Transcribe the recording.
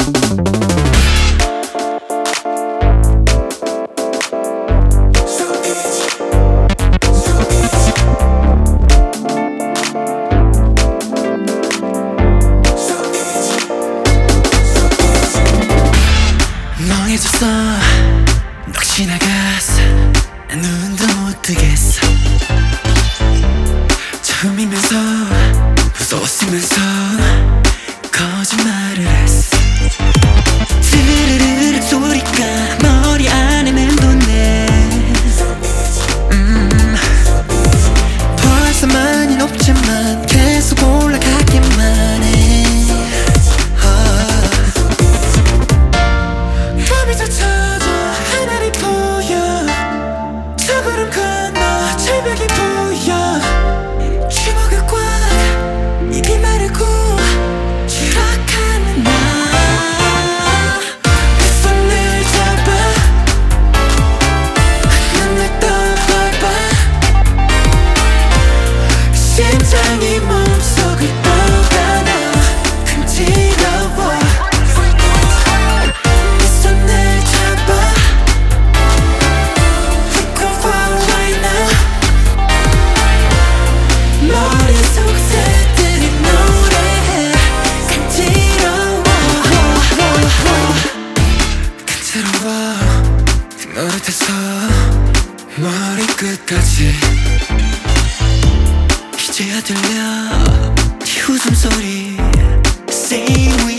멍해졌어 넋 지나갔어 눈도 못 뜨겠어 처음이면서 무서웠으면서 거짓말을 했어 스르르르 소리가 머리 안에 맴도네 벌써 많이 높지만 계속 올라가기만 해 밤이 젖혀져 하늘이 보여 저 구름 건너 절벽이 보여 주먹을 꽉 입이 마르고 추락하는 나 내 손을 잡아 눈을 떠봐봐 심장이 몸속을 떠나나 간지러워 내 손을 잡아 We can fall right now 머릿속 새들이 노래해 간지러워 간지러워 노릇해서 머리끝까지 이제야 들려 네 웃음소리 Say we